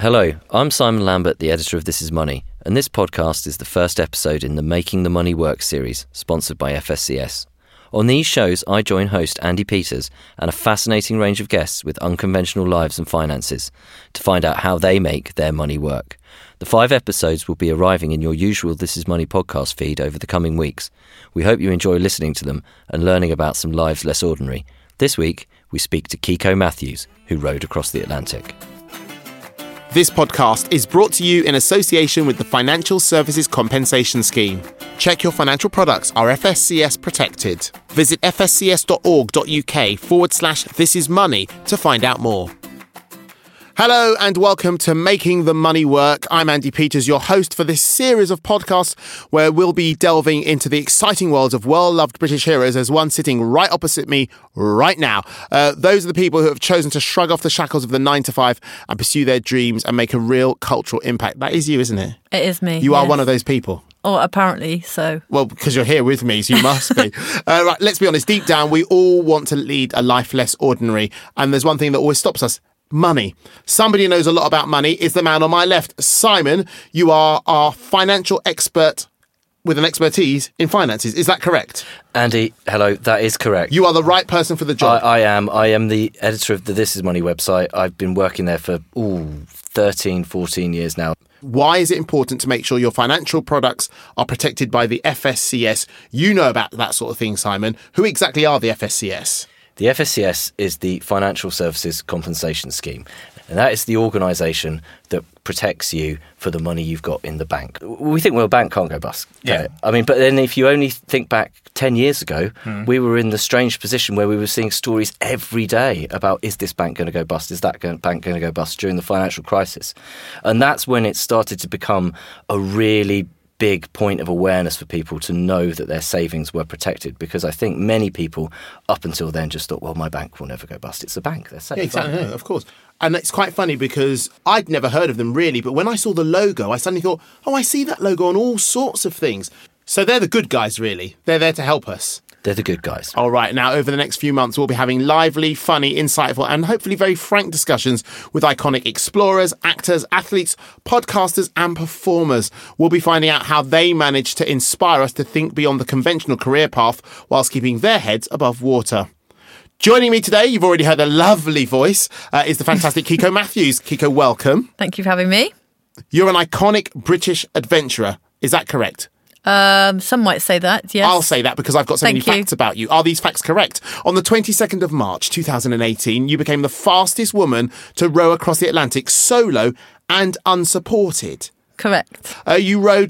Hello, I'm Simon Lambert, the editor of This Is Money, and this podcast is the first episode in the Making the Money Work series, sponsored by FSCS. On these shows, I join host Andy Peters and a fascinating range of guests with unconventional lives and finances to find out how they make their money work. The 5 episodes will be arriving in your usual This Is Money podcast feed over the coming weeks. We hope you enjoy listening to them and learning about some lives less ordinary. This week, we speak to Kiko Matthews, who rowed across the Atlantic. This podcast is brought to you in association with the Financial Services Compensation Scheme. Check your financial products are FSCS protected. Visit fscs.org.uk/thisismoney to find out more. Hello and welcome to Making the Money Work. I'm Andy Peters, your host for this series of podcasts where we'll be delving into the exciting worlds of well-loved British heroes. There's one sitting right opposite me right now. Those are the people who have chosen to shrug off the shackles of the 9-to-5 and pursue their dreams and make a real cultural impact. That is you, isn't it? It is me. You are one of those people. Or apparently so. Well, because you're here with me, so you must be. Right, let's be honest. Deep down, we all want to lead a life less ordinary. And there's one thing that always stops us. Money. Somebody who knows a lot about money is the man on my left. Simon, you are our financial expert with an expertise in finances. Is that correct? Andy, hello, that is correct. You are the right person for the job. I am the editor of the This Is Money website. I've been working there for 13, 14 years now. Why is it important to make sure your financial products are protected by the FSCS? You know about that sort of thing, Simon. Who exactly are the FSCS? The FSCS is the Financial Services Compensation Scheme, and that is the organisation that protects you for the money you've got in the bank. We think, well, a bank can't go bust. Yeah. I mean, but then if you only think back 10 years ago, we were in the strange position where we were seeing stories every day about, is this bank going to go bust? Is that bank going to go bust during the financial crisis? And that's when it started to become a really big point of awareness for people to know that their savings were protected, because I think many people up until then just thought, well, my bank will never go bust. It's a bank. They're safe. Yeah, exactly. No, of course. And it's quite funny because I'd never heard of them really, but when I saw the logo, I suddenly thought, oh, I see that logo on all sorts of things. So they're the good guys, really. They're there to help us. They're the good guys. All right. Now, over the next few months, we'll be having lively, funny, insightful, and hopefully very frank discussions with iconic explorers, actors, athletes, podcasters, and performers. We'll be finding out how they manage to inspire us to think beyond the conventional career path whilst keeping their heads above water. Joining me today, you've already heard a lovely voice, is the fantastic Kiko Matthews. Kiko, welcome. Thank you for having me. You're an iconic British adventurer. Is that correct? Some might say that, yes. I'll say that because I've got so many Thank you. facts about you. Are these facts correct? On the 22nd of March 2018, you became the fastest woman to row across the Atlantic solo and unsupported. Correct. You rowed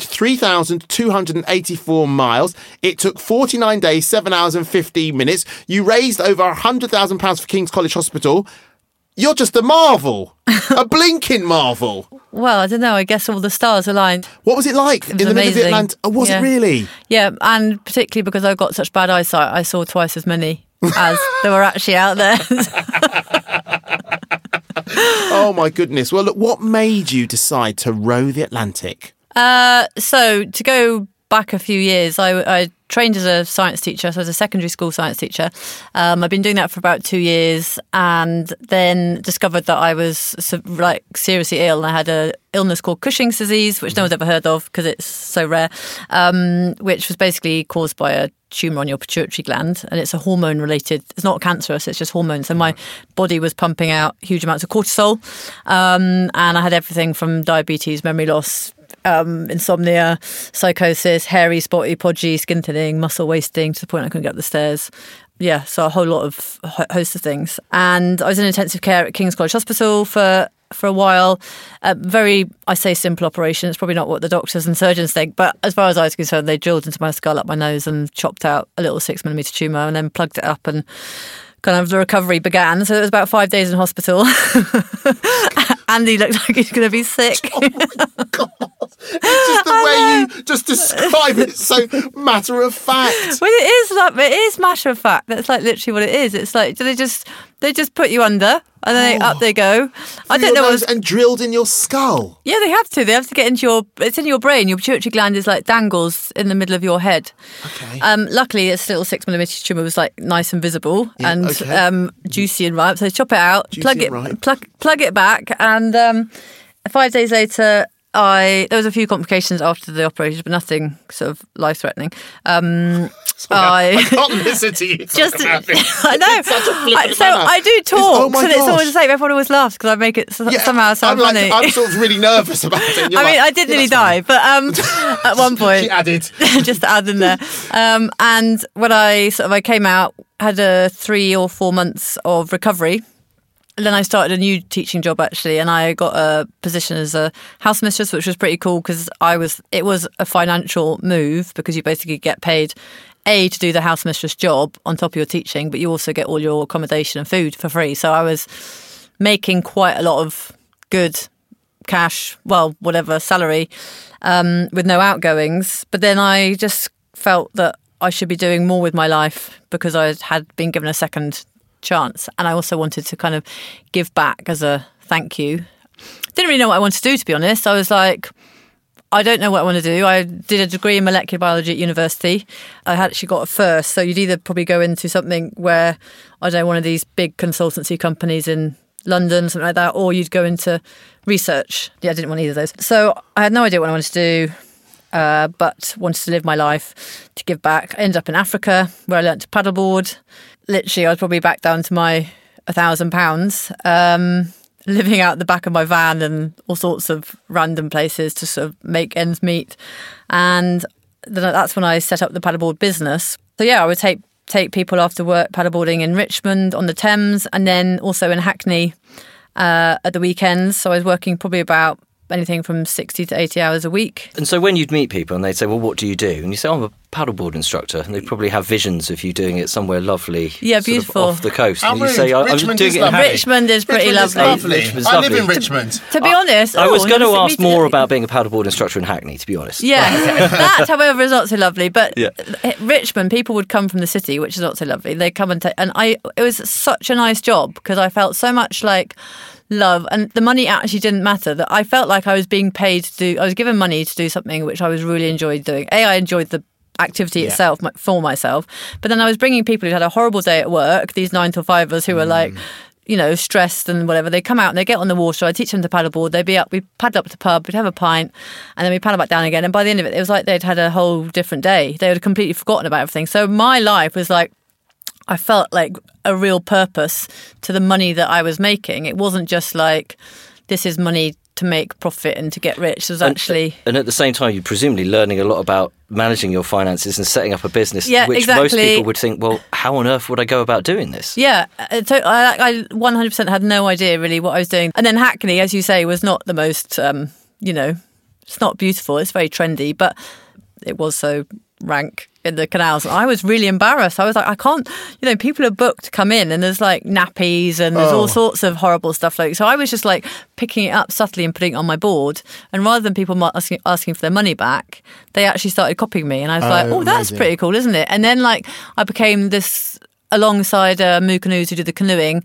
3,284 miles. It took 49 days, 7 hours and 15 minutes. You raised over £100,000 for King's College Hospital. You're just a marvel. A blinking marvel. Well, I don't know. I guess all the stars aligned. What was it like in the middle of the amazing. Atlantic? Oh, was it Yeah. really? Yeah, and particularly because I've got such bad eyesight, I saw twice as many as there were actually out there. Oh, my goodness. Well, look, what made you decide to row the Atlantic? So to go back a few years, I trained as a science teacher, so as a secondary school science teacher. I've been doing that for about 2 years, and then discovered that I was seriously ill, and I had an illness called Cushing's disease, which no one's ever heard of because it's so rare, which was basically caused by a tumour on your pituitary gland, and it's a hormone related. It's not cancerous, it's just hormones. So my body was pumping out huge amounts of cortisol, and I had everything from diabetes, memory loss, insomnia, psychosis, hairy, spotty, podgy, skin thinning, muscle wasting to the point I couldn't get up the stairs. Yeah, so a whole lot of host of things. And I was in intensive care at King's College Hospital for a while. Very, I say simple operation. It's probably not what the doctors and surgeons think, but as far as I was concerned, they drilled into my skull up my nose and chopped out a little 6mm tumour and then plugged it up, and kind of the recovery began. So it was about 5 days in hospital. Andy looked like he's going to be sick. Oh my God. It's just the way you just describe it. It's so matter of fact. Well, it is matter of fact. That's like literally what it is. It's like, do they just put you under and then up they go. I don't know. And drilled in your skull. Yeah, they have to. They have to get into it's in your brain. Your pituitary gland is like dangles in the middle of your head. Okay. Luckily, this little 6mm tumour was like nice and visible and okay. Juicy and ripe. So they chop it out, Juicy plug and ripe. plug it back, and 5 days later, there was a few complications after the operation, but nothing sort of life-threatening. I can't listen to you talk about this. I know. It's such a flippant So manner. I do talk, my and it's gosh. always the same. Everyone always laughs because I make it somehow sound funny. I'm sort of really nervous about it. And you're I mean, like, I did "Yeah, nearly that's fine." die, but at one point, She added. just to add in there. And when I came out, had a 3 or 4 months of recovery. And then I started a new teaching job actually, and I got a position as a house mistress, which was pretty cool because it was a financial move because you basically get paid to do the house mistress job on top of your teaching, but you also get all your accommodation and food for free. So I was making quite a lot of good cash, well, whatever, salary, with no outgoings. But then I just felt that I should be doing more with my life because I had been given a second chance, and I also wanted to kind of give back as a thank you. Didn't really know what I wanted to do, to be honest. I was like, I don't know what I want to do. I did a degree in molecular biology at university. I had actually got a first, so you'd either probably go into something where, I don't know, one of these big consultancy companies in London, something like that, or you'd go into research. Yeah, I didn't want either of those. So I had no idea what I wanted to do, but wanted to live my life, to give back. I ended up in Africa, where I learnt to paddleboard. Literally, I was probably back down to my £1,000, living out the back of my van and all sorts of random places to sort of make ends meet. And that's when I set up the paddleboard business. So yeah, I would take people after work paddleboarding in Richmond on the Thames, and then also in Hackney at the weekends. So I was working probably about anything from 60 to 80 hours a week. And so when you'd meet people and they'd say, well, what do you do? And you say, I'm a paddleboard instructor. And they'd probably have visions of you doing it somewhere lovely. Yeah, sort of beautiful. off the coast. How And you rude. say, I'm Richmond doing is it in lovely. Hackney. Richmond is pretty Richmond is lovely. Richmond's I live in lovely. Richmond. To be honest, I was going to ask me more about being a paddleboard instructor in Hackney, to be honest. Yeah, that, however, is not so lovely. But Yeah. Richmond, people would come from the city, which is not so lovely. They come and take, and it was such a nice job because I felt so much like love, and the money actually didn't matter. That I felt like I was being paid to do. I was given money to do something which I was really enjoyed doing. I enjoyed the activity itself for myself, but then I was bringing people who had a horrible day at work, these 9 to 5ers who were like, you know, stressed and whatever. They come out and they get on the water. I teach them to paddleboard. They'd be up. We paddle up to the pub. We'd have a pint, and then we paddle back down again. And by the end of it, it was like they'd had a whole different day. They had completely forgotten about everything. So my life was like, I felt like a real purpose to the money that I was making. It wasn't just like, this is money to make profit and to get rich. It was actually... And at the same time, you're presumably learning a lot about managing your finances and setting up a business, Yeah, which exactly. most people would think, well, how on earth would I go about doing this? Yeah, so I 100% had no idea really what I was doing. And then Hackney, as you say, was not the most, it's not beautiful. It's very trendy, but it was so rank in the canals. I was really embarrassed. I was like, I can't, people are booked to come in and there's like nappies and there's all sorts of horrible stuff. So I was just like picking it up subtly and putting it on my board. And rather than people asking for their money back, they actually started copying me. And I was like, oh, that's amazing. pretty cool, isn't it? And then like I became this, alongside Moo Canoes who did the canoeing,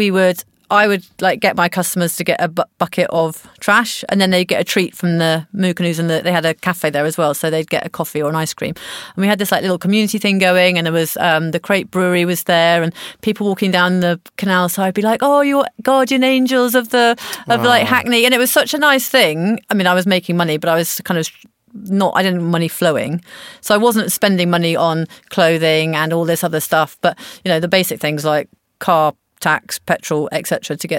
I would like get my customers to get a bucket of trash, and then they'd get a treat from the Moo Canoes, and they had a cafe there as well, so they'd get a coffee or an ice cream. And we had this like little community thing going, and there was the Crate Brewery was there, and people walking down the canal. So I'd be like, "Oh, you're guardian angels of like Hackney," and it was such a nice thing. I mean, I was making money, but I was kind of I didn't have money flowing, so I wasn't spending money on clothing and all this other stuff. But the basic things like car tax, petrol, etc. to get.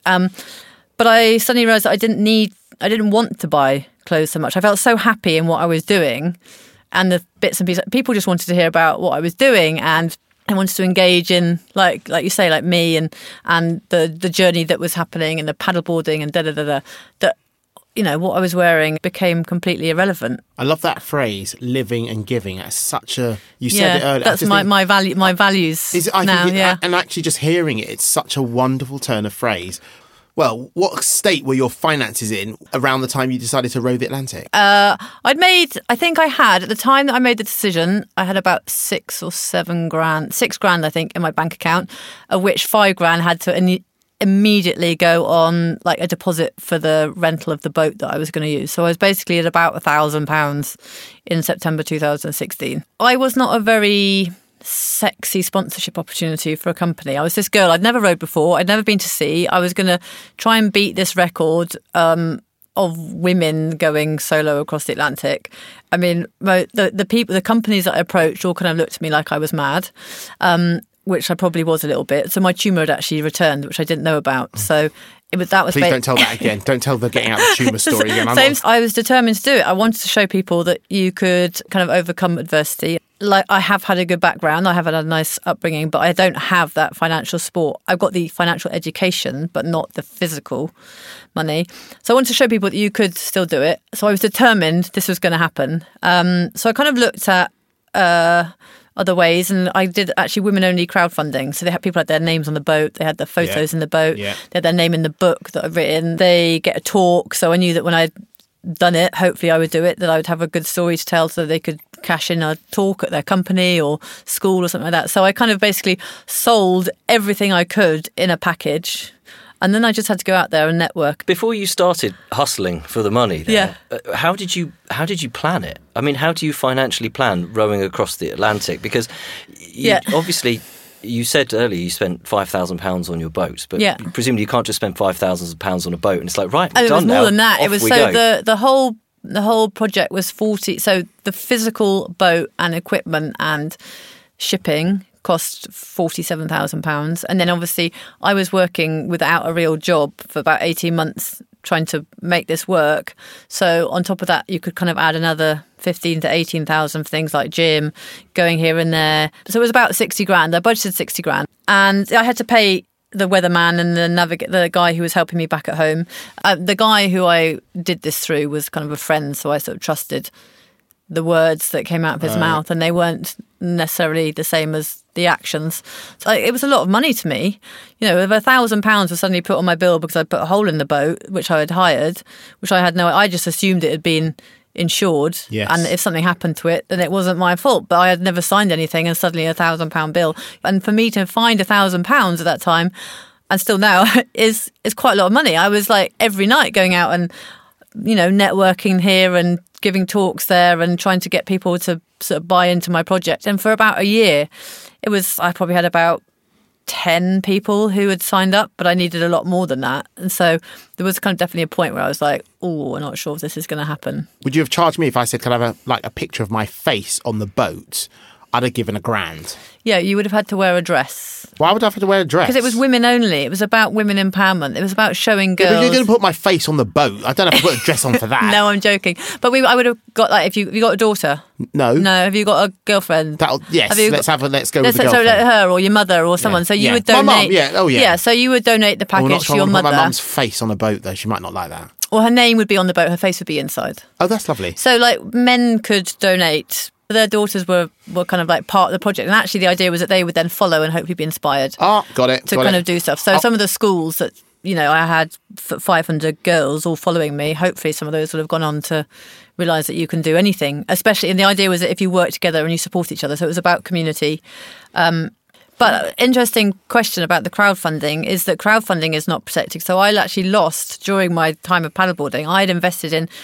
But I suddenly realised that I didn't want to buy clothes so much. I felt so happy in what I was doing, and the bits and pieces. People just wanted to hear about what I was doing, and I wanted to engage in like you say, like me and the journey that was happening and the paddleboarding and that. What I was wearing became completely irrelevant. I love that phrase, living and giving. That's such a... You said it earlier. That's my values now. And actually just hearing it, it's such a wonderful turn of phrase. Well, what state were your finances in around the time you decided to row the Atlantic? At the time that I made the decision, I had about £6 or £7 grand, £6 I think in my bank account, of which £5 had to immediately go on like a deposit for the rental of the boat that I was going to use. So I was basically at about £1,000 in September 2016. I was not a very sexy sponsorship opportunity for a company. I was this girl I'd never rowed before. I'd never been to sea. I was going to try and beat this record of women going solo across the Atlantic. I mean, the companies that I approached all kind of looked at me like I was mad, which I probably was a little bit. So my tumour had actually returned, which I didn't know about. So that was. Please don't tell that again. Don't tell the getting out the tumour story again. I was determined to do it. I wanted to show people that you could kind of overcome adversity. Like, I have had a good background. I have had a nice upbringing, but I don't have that financial support. I've got the financial education, but not the physical money. So I wanted to show people that you could still do it. So I was determined this was going to happen. So I kind of looked at other ways, and I did actually women-only crowdfunding. So people had their names on the boat. They had their photos in the boat. Yeah. They had their name in the book that I've written. They get a talk. So I knew that when I'd done it, hopefully I would do it, that I would have a good story to tell so they could cash in a talk at their company or school or something like that. So I kind of basically sold everything I could in a package, and then I just had to go out there and network. Before you started hustling for the money there, how did you plan it? I mean, how do you financially plan rowing across the Atlantic? Because obviously you said earlier you spent £5,000 on your boat, but presumably you can't just spend £5,000 on a boat and it's like, right, we're done now. It was more than that. Off It was we so go. the whole project was 40. So the physical boat and equipment and shipping cost £47,000. And then obviously I was working without a real job for about 18 months trying to make this work. So on top of that, you could kind of add another 15 to 18,000 for things like gym, going here and there. So it was about 60 grand. I budgeted 60 grand. And I had to pay the weatherman and the guy who was helping me back at home. The guy who I did this through was kind of a friend, so I sort of trusted the words that came out of his mouth, and they weren't necessarily the same as the actions. So it was a lot of money to me. You know, if £1,000 was suddenly put on my bill because I put a hole in the boat, which I had hired, which I just assumed it had been insured, and if something happened to it, then it wasn't my fault. But I had never signed anything, and suddenly £1,000 bill, and for me to find £1,000 at that time, and still now, is quite a lot of money. I was like every night going out and, you know, networking here and giving talks there and trying to get people to sort of buy into my project. And for about a year, I probably had about 10 people who had signed up, but I needed a lot more than that. And so there was kind of definitely a point where I was like, oh, I'm not sure if this is going to happen. Would you have charged me if I said, can I have a picture of my face on the boat? I'd have given £1,000. Yeah, you would have had to wear a dress. Why would I have to wear a dress? Because it was women only. It was about women empowerment. It was about showing girls. Yeah, but you're going to put my face on the boat. I don't have to put a dress on for that. No, I'm joking. But I would have got, like, if you got a daughter. No. Have you got a girlfriend? Yes. Let's go with the girlfriend. So let her or your mother or someone. So you would donate. My mum. Yeah. Oh yeah. Yeah. So you would donate the package to your mother. Put my mum's face on a boat though. She might not like that. Or her name would be on the boat. Her face would be inside. Oh, that's lovely. So like men could donate. Their daughters were kind of like part of the project, and actually the idea was that they would then follow and hopefully be inspired. Oh, got it. To kind of do stuff. So some of the schools that, you know, I had 500 girls all following me. Hopefully some of those would have gone on to realise that you can do anything, especially, and the idea was that if you work together and you support each other. So it was about community. But interesting question about the crowdfunding is that crowdfunding is not protected. So I actually lost during my time of paddleboarding. I had invested in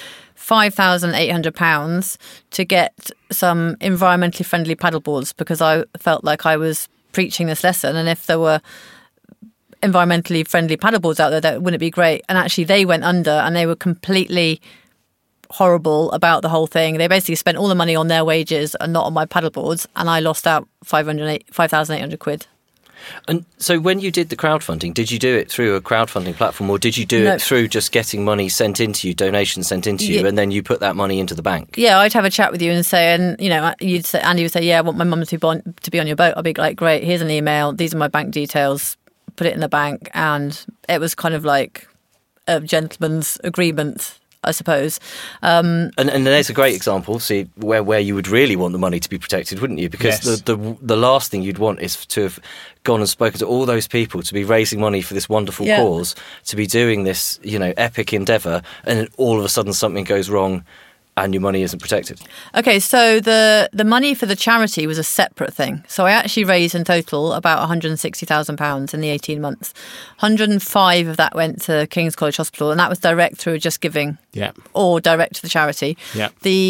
£5,800 to get some environmentally friendly paddleboards because I felt like I was preaching this lesson, and if there were environmentally friendly paddleboards out there, that wouldn't it be great? And actually they went under, and they were completely horrible about the whole thing. They basically spent all the money on their wages and not on my paddleboards, and I lost out £5,800. And so when you did the crowdfunding, did you do it through a crowdfunding platform, or did you do it through just getting money sent into you, donations sent into you, and then you put that money into the bank? Yeah, I'd have a chat with you and say, and you know, Andy would say, yeah, I want my mum to be on your boat. I'll be like, great, here's an email, these are my bank details, put it in the bank. And it was kind of like a gentleman's agreement, I suppose. And there's a great example, see, where you would really want the money to be protected, wouldn't you? Because the last thing you'd want is to have gone and spoken to all those people, to be raising money for this wonderful cause, to be doing this, you know, epic endeavour, and then all of a sudden something goes wrong and your money isn't protected. Okay, so the money for the charity was a separate thing. So I actually raised in total about £160,000 in the 18 months. 105 of that went to King's College Hospital, and that was direct through Just Giving, or direct to the charity. Yeah. The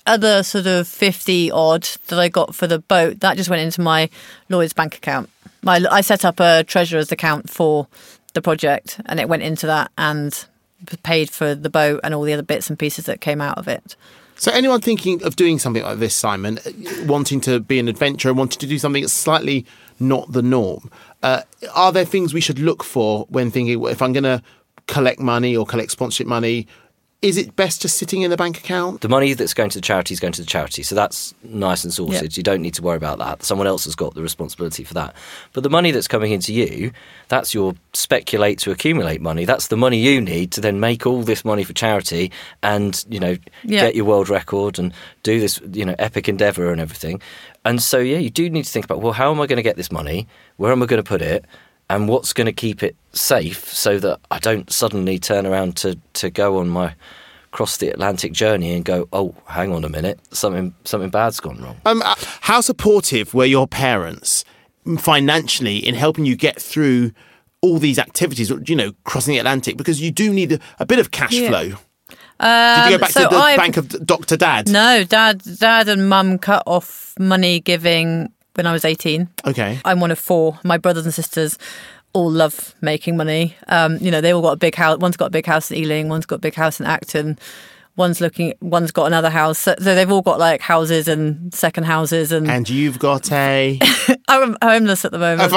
other sort of 50 odd that I got for the boat, that just went into my Lloyd's bank account. I set up a treasurer's account for the project, and it went into that and paid for the boat and all the other bits and pieces that came out of it. So anyone thinking of doing something like this, Simon, wanting to be an adventurer, wanting to do something that's slightly not the norm, are there things we should look for when thinking, if I'm going to collect money or collect sponsorship money, is it best just sitting in the bank account? The money that's going to the charity is going to the charity. So that's nice and sorted. Yeah. You don't need to worry about that. Someone else has got the responsibility for that. But the money that's coming into you, that's your speculate to accumulate money. That's the money you need to then make all this money for charity and, get your world record and do this, epic endeavour and everything. And so, you do need to think about, well, how am I going to get this money? Where am I going to put it? And what's going to keep it safe so that I don't suddenly turn around to go on my cross the Atlantic journey and go, oh, hang on a minute, something bad's gone wrong. How supportive were your parents financially in helping you get through all these activities, crossing the Atlantic? Because you do need a bit of cash flow. Did you go back to the bank of Dr. Dad? No, Dad and Mum cut off money giving when I was 18. Okay. I'm one of 4. My brothers and sisters all love making money. They all got a big house. One's got a big house in Ealing, one's got a big house in Acton, one's got another house. So they've all got like houses and second houses. And you've got a... I'm homeless at the moment.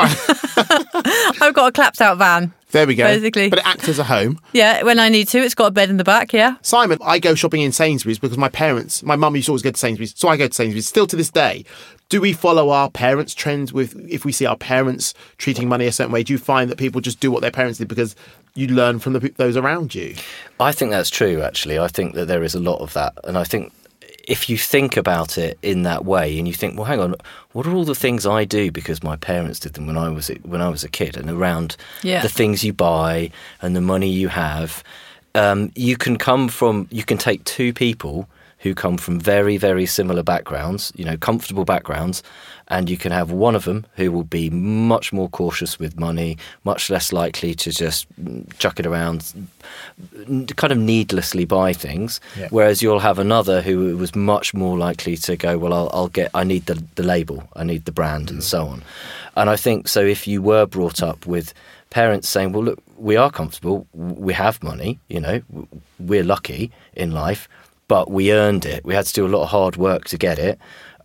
I've got a clapped out van. There we go. Basically. But it acts as a home. Yeah, when I need to. It's got a bed in the back, yeah. Simon, I go shopping in Sainsbury's because my mum used to always go to Sainsbury's, so I go to Sainsbury's. Still to this day, do we follow our parents' trends if we see our parents treating money a certain way? Do you find that people just do what their parents did because you learn from those around you? I think that's true, actually. I think that there is a lot of that. And I think if you think about it in that way and you think, well, hang on, what are all the things I do because my parents did them when I was a kid, and around the things you buy and the money you have, you can take 2 people who come from very, very similar backgrounds, comfortable backgrounds, and you can have one of them who will be much more cautious with money, much less likely to just chuck it around, kind of needlessly buy things, whereas you'll have another who was much more likely to go, well, I need the label, I need the brand, and so on. And I think, so if you were brought up with parents saying, well, look, we are comfortable, we have money, we're lucky in life, but we earned it. We had to do a lot of hard work to get it.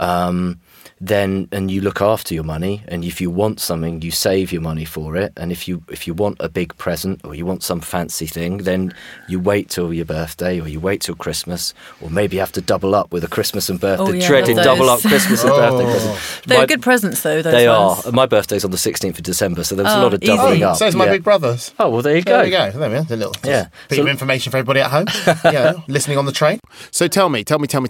And you look after your money, and if you want something, you save your money for it. And if you want a big present or you want some fancy thing, then you wait till your birthday or you wait till Christmas, or maybe you have to double up with a Christmas and birthday. Dreaded double up Christmas and birthday present. They're good presents though. They ones. are. My birthday's on the 16th of December, so there was a lot of doubling up. So is my big brother's. Oh, well, there you go. There we go. There we are. A little bit of information for everybody at home. Listening on the train. So tell me.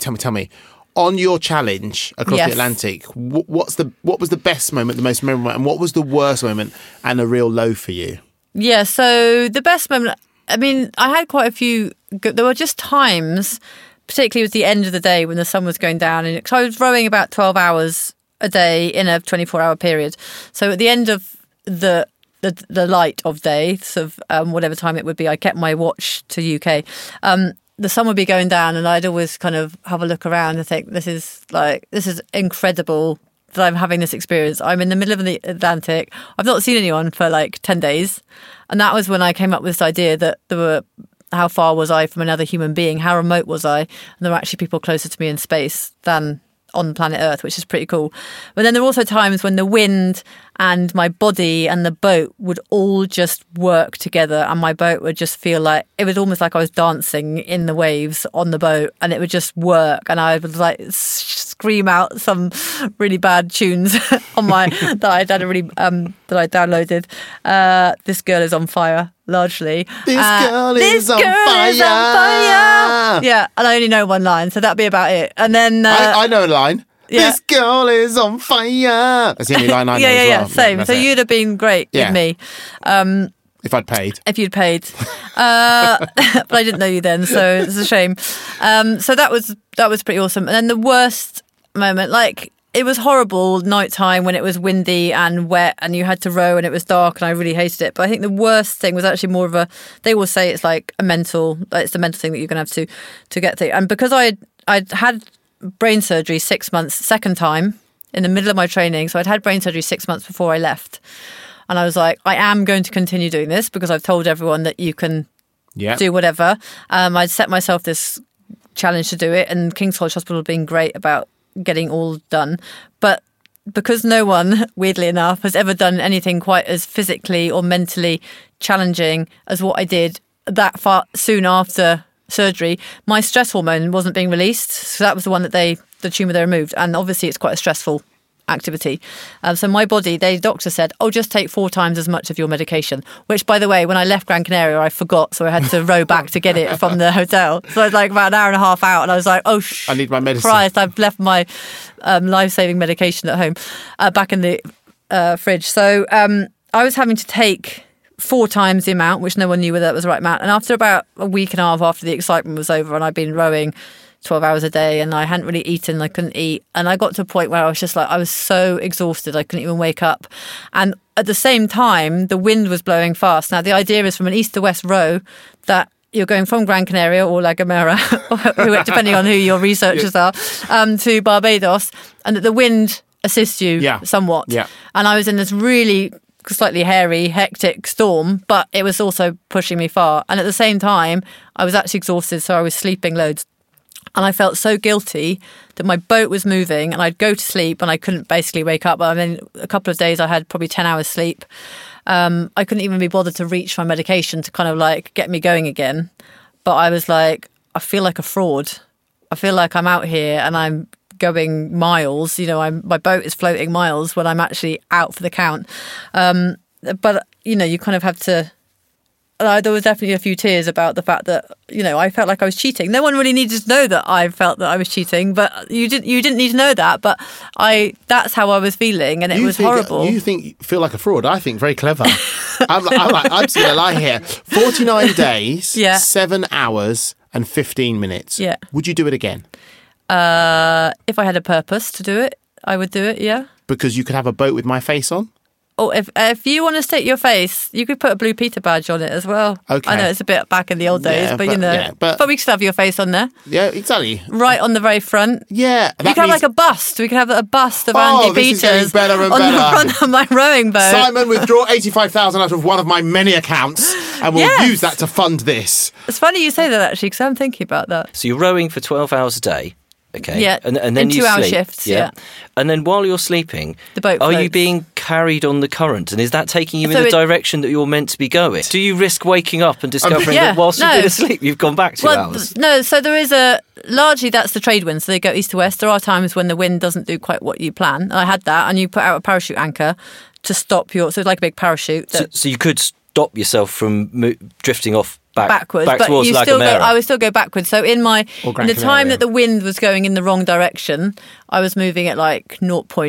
On your challenge across the Atlantic, what was the best moment, the most memorable, and what was the worst moment and a real low for you? Yeah, so the best moment, I mean, I had quite a few. There were just times, particularly with the end of the day when the sun was going down, and I was rowing about 12 hours a day in a 24-hour period. So at the end of the light of day, sort of whatever time it would be, I kept my watch to UK. The sun would be going down, and I'd always kind of have a look around and think, this is incredible that I'm having this experience. I'm in the middle of the Atlantic. I've not seen anyone for like 10 days. And that was when I came up with this idea that how far was I from another human being? How remote was I? And there were actually people closer to me in space than on planet Earth, which is pretty cool. But then there were also times when the wind and my body and the boat would all just work together, and my boat would just feel like, it was almost like I was dancing in the waves on the boat, and it would just work, and I would like scream out some really bad tunes on that I downloaded. This Girl Is on Fire, largely. This girl is on fire. Yeah, and I only know one line, so that'd be about it. And then I know a line. Yeah. This girl is on fire. That's the only line I know as well. Yeah, same. So you'd have been great with me. If I'd paid. If you'd paid. But I didn't know you then, so it's a shame. So that was pretty awesome. And then the worst moment, like, it was horrible nighttime when it was windy and wet and you had to row and it was dark and I really hated it. But I think the worst thing was actually more of they will say it's like it's the mental thing that you're going to have to get through. And because I'd had brain surgery 6 months, second time, in the middle of my training. So I'd had brain surgery 6 months before I left. And I was like, I am going to continue doing this because I've told everyone that you can do whatever. I'd set myself this challenge to do it, and King's College Hospital have been great about getting all done. But because no one, weirdly enough, has ever done anything quite as physically or mentally challenging as what I did that far soon after surgery, my stress hormone wasn't being released. So that was the one that the tumour they removed. And obviously it's quite a stressful activity. So my body, the doctor said, just take 4 times as much of your medication, which, by the way, when I left Gran Canaria, I forgot. So I had to row back to get it from the hotel. So I was like about an hour and a half out, and I was like, I need my medicine. Christ, I've left my life-saving medication at home back in the fridge. So I was having to take 4 times the amount, which no one knew whether that was the right amount. And after about a week and a half after the excitement was over, and I'd been rowing 12 hours a day, and I hadn't really eaten, I couldn't eat. And I got to a point where I was just like, I was so exhausted, I couldn't even wake up. And at the same time, the wind was blowing fast. Now, the idea is from an east to west row that you're going from Gran Canaria or La Gomera, depending on who your researchers are, to Barbados, and that the wind assists you somewhat. Yeah. And I was in this really slightly hairy, hectic storm, but it was also pushing me far. And at the same time, I was actually exhausted, so I was sleeping loads. And I felt so guilty that my boat was moving and I'd go to sleep and I couldn't basically wake up. I mean, a couple of days I had probably 10 hours sleep. I couldn't even be bothered to reach my medication to kind of like get me going again. But I was like, I feel like a fraud. I feel like I'm out here and I'm going miles. You know, my boat is floating miles when I'm actually out for the count. But, you know, you kind of have to... there was definitely a few tears about the fact that, you know, I felt like I was cheating. No one really needed to know that I felt that I was cheating, but you didn't need to know that. But that's how I was feeling, and it was horrible. You feel like a fraud. I think very clever. I'm just going to lie here. 49 days, 7 hours and 15 minutes. Yeah. Would you do it again? If I had a purpose to do it, I would do it, yeah. Because you could have a boat with my face on? Oh, if you want to stick your face, you could put a Blue Peter badge on it as well. Okay. I know it's a bit back in the old days, but you know. But we could have your face on there. Yeah, exactly. Right on the very front. Yeah. We could have like a bust. We could have a bust of Andy Peters is better and on better. the front of my rowing boat. Simon, withdraw 85,000 out of one of my many accounts, and we'll use that to fund this. It's funny you say that, actually, because I'm thinking about that. So you're rowing for 12 hours a day. Okay. Yeah. And then in you 2 hour sleep. shifts. Yeah. And then while you're sleeping, the boat are floats. you being carried on the current? And is that taking you in the direction that you're meant to be going? Do you risk waking up and discovering that whilst you've been asleep, you've gone back 2 hours? No. So there is largely that's the trade wind. So they go east to west. There are times when the wind doesn't do quite what you plan. I had that, and you put out a parachute anchor to stop so it's like a big parachute. So you could stop yourself from drifting off backwards, but towards La Gomera. I would still go backwards. So in the time that the wind was going in the wrong direction, I was moving at like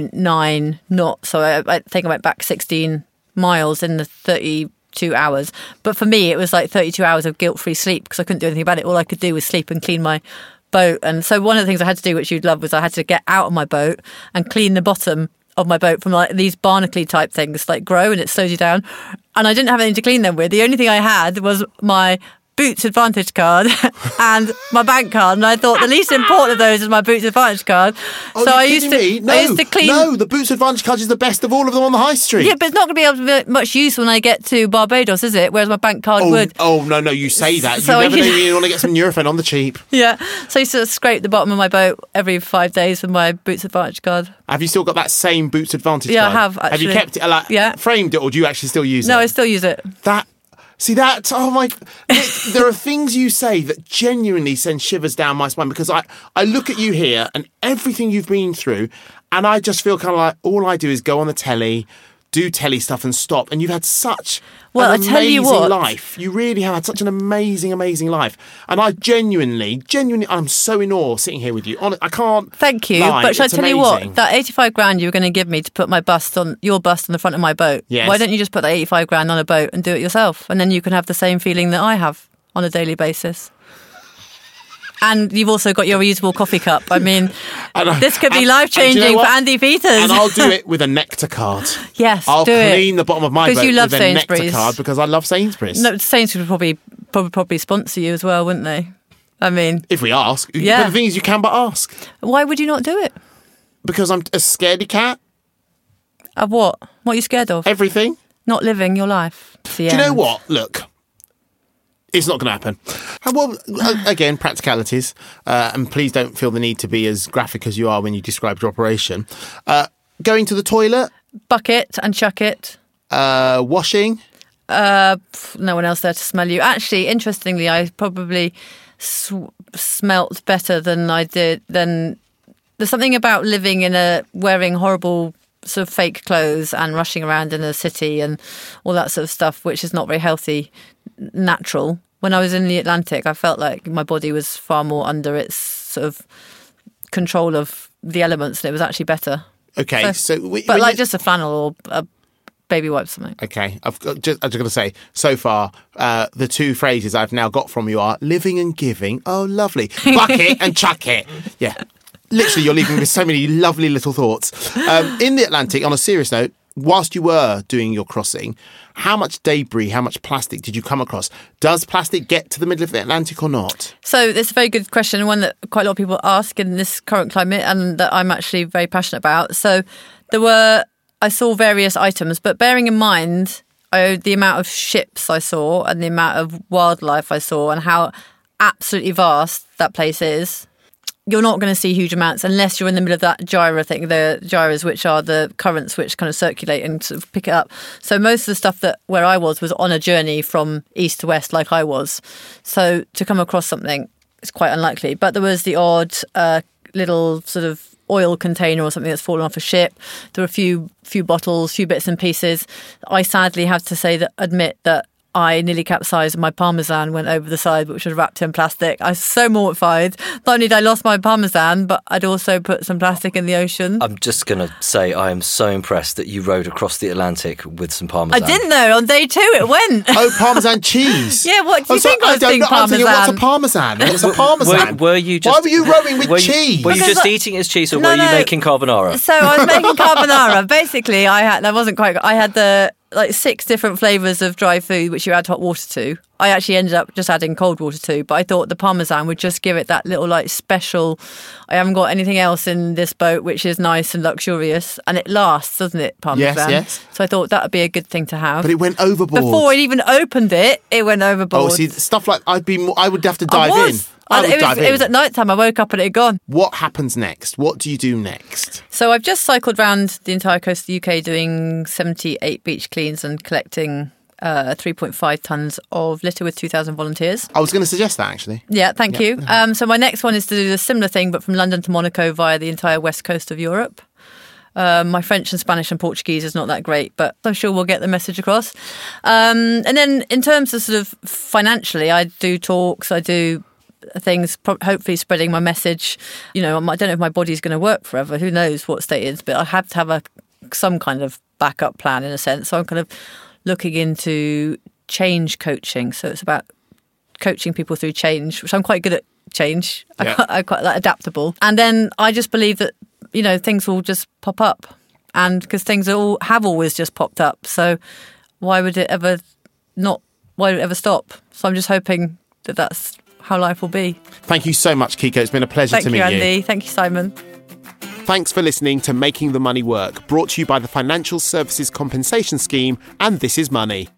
0.9 knots. So I think I went back 16 miles in the 32 hours. But for me, it was like 32 hours of guilt-free sleep because I couldn't do anything about it. All I could do was sleep and clean my boat. And so one of the things I had to do, which you'd love, was I had to get out of my boat and clean the bottom of my boat from like these barnacle type things like grow, and it slows you down. And I didn't have anything to clean them with. The only thing I had was my Boots Advantage card and my bank card, and I thought the least important of those is my Boots Advantage card. Oh, so I used to clean. No, the Boots Advantage card is the best of all of them on the high street. Yeah, but it's not going to be able to be much use when I get to Barbados, is it? Whereas my bank card would. Oh no, you say that. So you never know you want to get some Nurofen on the cheap. Yeah, so I used to scrape the bottom of my boat every 5 days with my Boots Advantage card. Have you still got that same Boots Advantage card? Yeah, I have actually. Have you kept it framed it, or do you actually still use it? No, I still use it. Oh my, there are things you say that genuinely send shivers down my spine, because I look at you here and everything you've been through, and I just feel kind of like all I do is go on the telly, do telly stuff and stop. And you've had such an amazing life. You really have had such an amazing, amazing life. And I genuinely, I'm so in awe sitting here with you. I can't. Thank you. Lie. But should I tell you amazing. what? That 85 grand you were going to give me to put your bust on the front of my boat. Yes. Why don't you just put that 85 grand on a boat and do it yourself? And then you can have the same feeling that I have on a daily basis. And you've also got your reusable coffee cup. I mean, this could be life-changing for Andy Peters. And I'll do it with a Nectar card. Yes, I'll clean the bottom of my boat with a Nectar card because I love Sainsbury's. No, Sainsbury's would probably sponsor you as well, wouldn't they? I mean, If we ask. Yeah. But the thing is, you can but ask. why would you not do it? Because I'm a scaredy cat. Of what? What are you scared of? Everything. Not living your life. Do you know what? Look, it's not going to happen. Well, again, practicalities. And please don't feel the need to be as graphic as you are when you described your operation. Going to the toilet. Bucket and chuck it. Washing. No one else there to smell you. Actually, interestingly, I probably smelt better than I did. There's something about living wearing horrible sort of fake clothes and rushing around in a city and all that sort of stuff, which is not very healthy, natural. When I was in the Atlantic, I felt like my body was far more under its sort of control of the elements, and it was actually better. Okay, but just a flannel or a baby wipe or something. Okay, I'm just going to say, so far, the two phrases I've now got from you are living and giving. Oh, lovely. Bucket and chuck it. Yeah. Literally, you're leaving me with so many lovely little thoughts. In the Atlantic, on a serious note, whilst you were doing your crossing, how much debris, how much plastic did you come across? Does plastic get to the middle of the Atlantic or not? So it's a very good question, one that quite a lot of people ask in this current climate and that I'm actually very passionate about. So I saw various items, but bearing in mind the amount of ships I saw and the amount of wildlife I saw and how absolutely vast that place is, you're not going to see huge amounts unless you're in the middle of that gyra thing, the gyres, which are the currents which kind of circulate and sort of pick it up. So most of the stuff where I was on a journey from east to west like I was. So to come across something is quite unlikely. But there was the odd little sort of oil container or something that's fallen off a ship. There were a few bottles, few bits and pieces. I sadly have to admit that I nearly capsized and my parmesan went over the side, which was wrapped in plastic. I was so mortified. Not only did I lost my parmesan, but I'd also put some plastic in the ocean. I'm just going to say I am so impressed that you rode across the Atlantic with some parmesan. I didn't know. On day 2 it went. Oh, parmesan cheese. Yeah, what do you think I was doing parmesan? What's a parmesan? What's a parmesan? Were you just, why were you rowing with cheese? Were you just eating it as cheese or were you making carbonara? So I was making carbonara. Basically, I had the 6 different flavours of dry food, which you add hot water to. I actually ended up just adding cold water to, but I thought the parmesan would just give it that little special, I haven't got anything else in this boat, which is nice and luxurious. And it lasts, doesn't it, parmesan? Yes. So I thought that would be a good thing to have. But it went overboard. Before it even opened it went overboard. Oh, see, stuff like I would have to dive in. It was at night time. I woke up and it had gone. What happens next? What do you do next? So I've just cycled around the entire coast of the UK doing 78 beach cleans and collecting 3.5 tonnes of litter with 2,000 volunteers. I was going to suggest that, actually. Yeah, thank you. So my next one is to do a similar thing, but from London to Monaco via the entire west coast of Europe. My French and Spanish and Portuguese is not that great, but I'm sure we'll get the message across. And then in terms of sort of financially, I do talks, I do things, hopefully spreading my message. I don't know if my body's going to work forever. Who knows what state it is, but I have to have some kind of backup plan in a sense. So I'm kind of looking into change coaching. So it's about coaching people through change, which I'm quite good at change. Yeah. I'm quite adaptable. And then I just believe that, things will just pop up. And because things have always just popped up. So why would it ever stop? So I'm just hoping that that's how life will be. Thank you so much, Kiko. It's been a pleasure to meet you. Thank you, Andy. Thank you, Simon. Thanks for listening to Making the Money Work, brought to you by the Financial Services Compensation Scheme and This Is Money.